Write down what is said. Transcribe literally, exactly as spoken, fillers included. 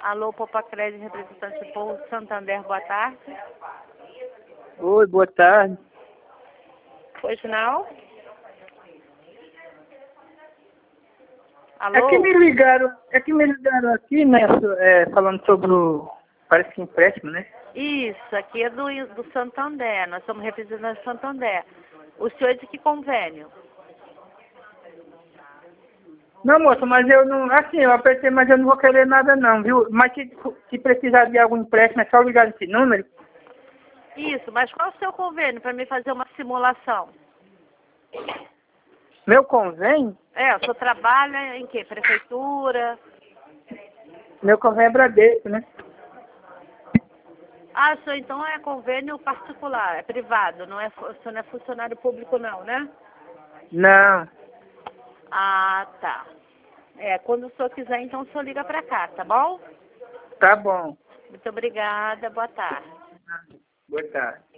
Alô, Popacred, representante do Povo Santander, boa tarde. Oi, boa tarde. Pois não? Alô? É que me ligaram, é que me ligaram aqui, né, so- é, falando sobre o, parece que empréstimo, né? Isso, aqui é do, do Santander, nós somos representantes do Santander. O senhor é de que convênio? Não, moça, mas eu não, assim, eu apertei, mas eu não vou querer nada não, viu? Mas se, se precisar de algum empréstimo, é só ligar nesse número. Isso, mas qual é o seu convênio para me fazer uma simulação? Meu convênio? É, o senhor trabalha em quê? Prefeitura? Meu convênio é Bradesco, né? Ah, o senhor então é convênio particular, é privado, não é, fu- o senhor não é funcionário público não, né? Não, Ah, tá. É, quando o senhor quiser, então o senhor liga para cá, tá bom? tá bom. Muito obrigada, boa tarde. Boa tarde.